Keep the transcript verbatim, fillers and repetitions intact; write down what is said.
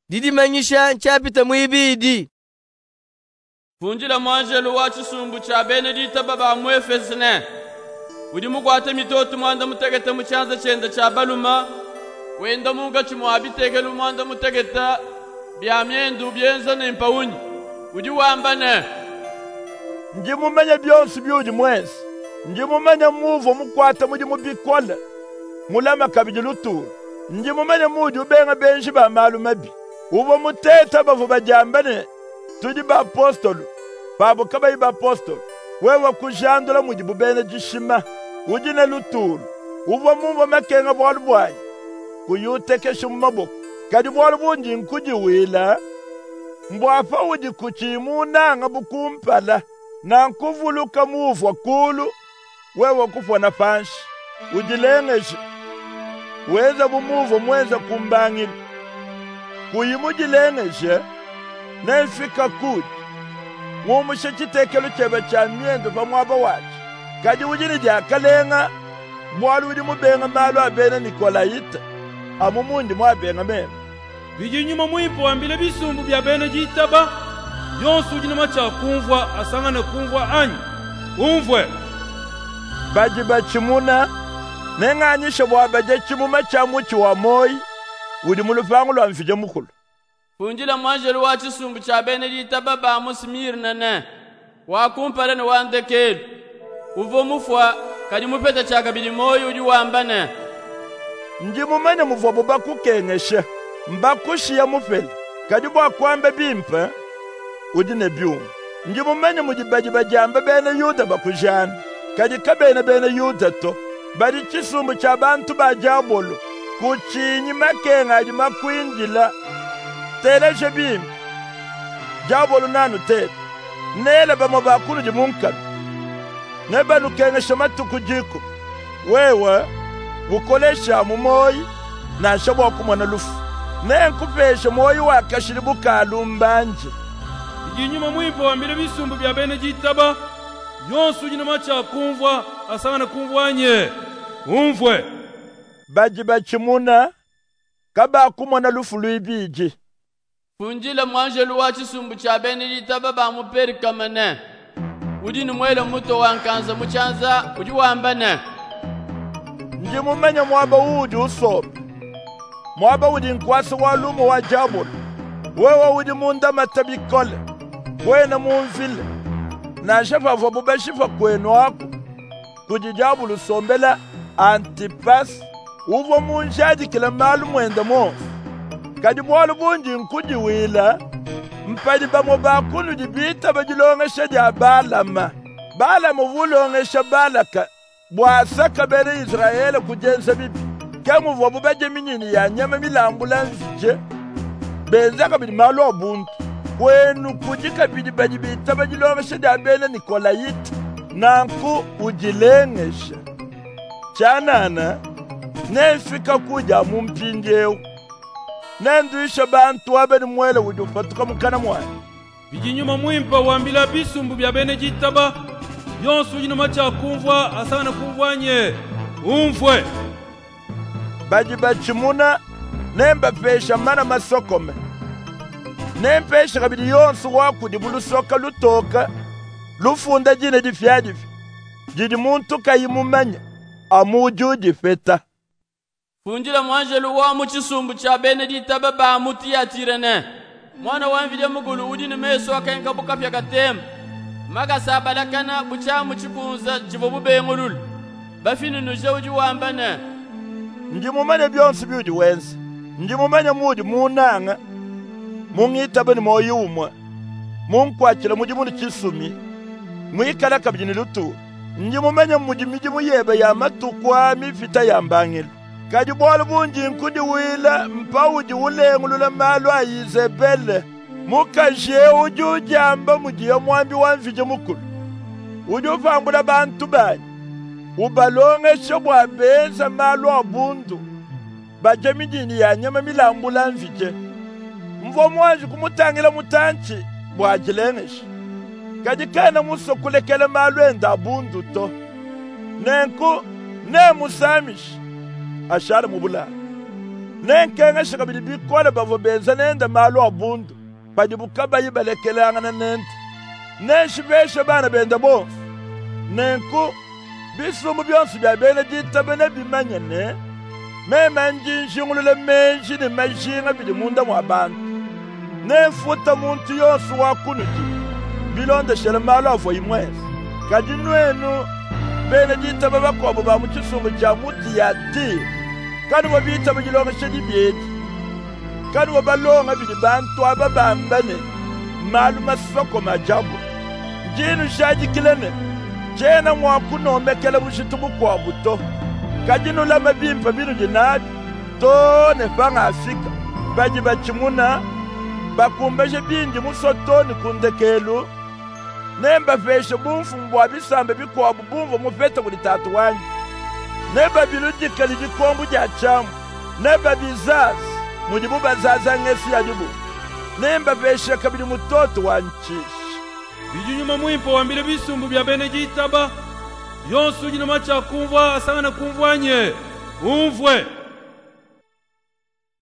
didimanyisha nchapita mwibidi. Funjila mwanjelu wa chisumbu cha Benedita baba mwefesine. Udi mugwate mitoto mwanda mutegeta muchanza chenda cha baluma. Wenda munga chimuabitegelu mwanda mutegeta. Biamyendu byenza nempawunyi. Udi wambane. Njimumenya byonsi byuji mwezi. Njimumenya muvo mukwata muji mubikola. Mulama kabiji luturu. Njimumenya muji ubenga benshi ba malumabi. Uvo muteta bavu bajambane. Tuji ba apostolo. Babu kaba iba apostolo. Wewe kujandula muji bubene jishima. Ujine luturu. Uvo muvo mekenga bwalu bwayi. Kuyuteke shumaboku. Kadi bwalu bunji nkuji wila. Mbwafa uji kuchimu nanga bukumpala. Na nkuvuluka muvwa kulu. Wewe kufwa na fanshi. Ujilengeshi. Weza bumuvo mweza kumbangili. Kuyimujilengeshi. Nefika kudi. Mumushe chitekelu chebe cha miendo pa mwaba wachi. Kadi ujini jakalenga. Mwalu udi mubenga malu abena Nikolaita. Amumundi mwabenga meme. Biji nyuma mwipo ambile bisumbu bya Benedita ba. Yonsu ujini macha kumvwa asangane kumvwa anyi. Umvwe. Baji bachimuna. Nenganyisha mwabaje chimuma cha muchi wa moi. Udi mulufangu lwa mfije mukulu. Funjila mwanjelu wa chisumbu cha Benedita baba musimir nane. Wakumpale na wandekelu. Uvo mufwa kadi mupeta cha kabili moyo udi wambane. Njimumene muvo buba kukengesha. Mbakushi ya mufeli. Kadi bwa kwambe bimpa. Udi ne byungu. Njimumene mujibaji bajamba bene yuda bakujana. Kadi kabene bene yuda to. Bari chisumbu cha bantu bajabolo. Kuchinyi makenga adi makuinjila. Tere jebim. Jabolo nanu tere. Nele bama bakulu jimunkanu. Neba nukenga shamatu kujiku. Wewe. Wukolesha mumoyi. Na shabu wakumwana lufu. Ne nkupesha moyi wakashiribu kalumbanje. Ijinyuma mwipo ambile bisumbu bya Benedita ba. Yonsu ujini macha kumvwa asangane kumvwa nye. Umvwe. Baji bachimuna. Kaba akumwana lufu luibiji. Funjila mwanjelu wa chisumbu cha Benedita baba muperi kamane. Udi ni mwele muto wankanza muchanza udi wambane. Njimumenya mwaba udi usobe. Mwaba udi nkwasi walumu wa jabulu. Wewe udi munda matabikole. Kwena mumfile. Na shafa vabube shifa kwenu wako. Kujijabulu sombela Antipas. Uvo munjadi kila malu mwenda mo. Kadi mwalu bunji nkuji wila. Mpadi bamo bakulu jibita bajilongesha dia balama. Balama vulongesha balaka. Bwasaka bere Israeli kujenza bibi. Kemu vabube minyini ya nyama milambula nfije. Benzaka bidi malu obuntu. Kwenu kujika bidi bajibita bajilongesha dia bene Nikolaita. Nanku ujilengesha. Chanana. Nefika kuja mumpinjeu. Nenduisha bantu wabeni mwele wujufatuka mukana mwani. Bijinyuma mwimpa wambila bisumbu bya Benedita ba. Yonsu ujini macha kumvwa asangane kumvwa nye. Umvwe. Baji bachimuna. Nemba pesha mana masokome. Nempesha kabidi yonsu waku di bulu soka lutoka. Lufunda jine difyadifi. Jidi muntu kayimumanya. Amuju difeta. Funjila mwanjelu wa muchisumbu cha Benedita baba muti ya tirene. Mwana wanvide mugulu udi ni meso wakenga buka pya katem. Maga sabalakana bucha muchikunza jivobu bengulul. Bafinu nuje uji wambane. Njimumanya byonsi byuji wensi. Njimumanya mudi munanga. Mungita bani moyumwa. Munkwachila mudi muni chisumi. Mwikala kabijini lutu. Njimumanya mudi midi muyebe ya matukwa mifita ya mbangili. Kadi bwalu bunji nkudi wila mpa uji ulengulula malu a Izebele. Mukashe uji ujamba mujiya mwambi wanfije mukulu. Uji ufambula bantu bani. Ubalongesha bwabeza malu abundu. Baje midini ya nyama milambula nfije. Mvo mwanji kumutangila mutanchi bwajilengesha. Kadi kana muso kulekele malu enda abundu to. Nenku ne musamishi. Ashara mubula. nenkenga shikabili bikole bavo benza nenda malo abundu badibukaba yibalekelanga na nenda neshibeshe bana benda bonse nenku bisumu byonse bya Benedita bene bimanyane mema njinjingulule menji ni majinga bili munda mwa bantu nefuta muntu yonse wakunuki bilonde shele malo avo imwezi kadi nwenu Benedita babakobo ba mukisumbu kya muti ya ti kadi wabita bujilonga shedi byedi kadi wabalonga bili bantu ababambane malu masoko majabu jinu shaji kilene jena mwakunomekele bushitubu kwa buto kajinu lama bimpa binu jinabi to ne fanga Afrika baji bachimuna bakumbeshe binji musotoni kundekelu nemba feshe bumfu mbwa bisambe bikwa bubumvu mufeta kuli tatu wanyi neba biludikali bikombu ja chamu neba bizazi mujibu bazaza ngesi ya jubu nemba feshe kabili mutoto wanchishi bijunyuma mwimpo wambile bisumbu bya Benedita ba yonsu nyina macha kumvwa asanga na kumvwanye umvwe